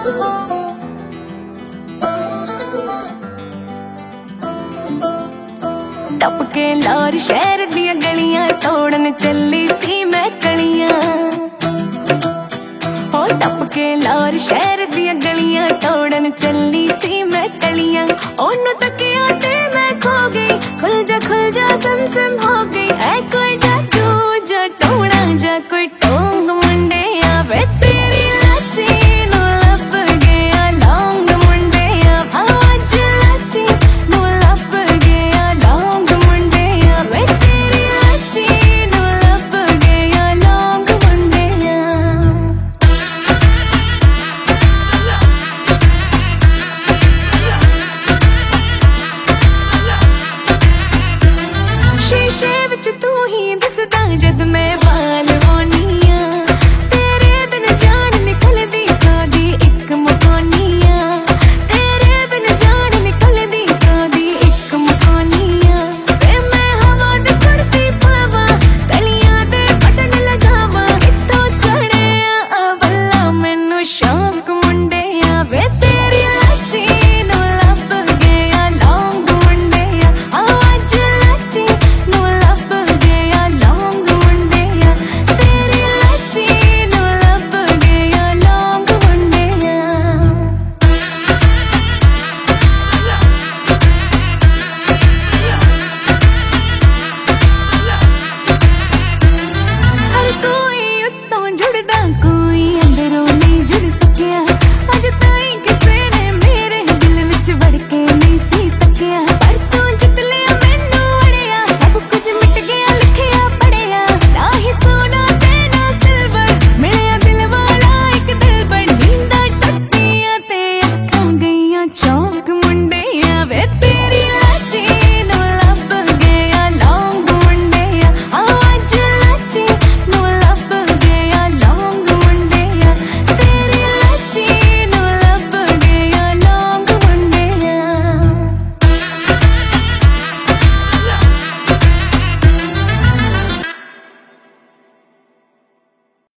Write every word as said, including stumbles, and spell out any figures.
टपके लाहौर शहर दिया गलियां तोड़न चली सी मैं कलियां। ओ टपके लाहौर शहर दिया गलियां तोड़न चली सी मैं कलियां। ओनू तकिया ते मैं खो गई, खुल जा खुल जा सम सम हो गई। ऐ कोई जादू जा टोना जा कोई टोंग मुंडे आवे तेरी लाची नू लब गया लौंग मुंडे आवाज लाची नू लब गया लौंग मुंडे आवे तेरी लाची नू लब गया लौंग मुंडे। शीशे विच तू ही दिसदा जद मैं